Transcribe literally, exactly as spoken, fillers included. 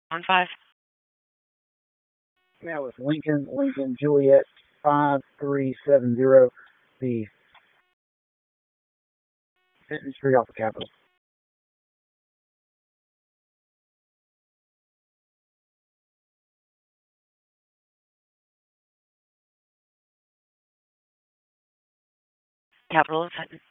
On five. Now with Lincoln, Lincoln, Juliet, five three seven zero, the Fenton Street Alpha Capital. Capital of Fenton.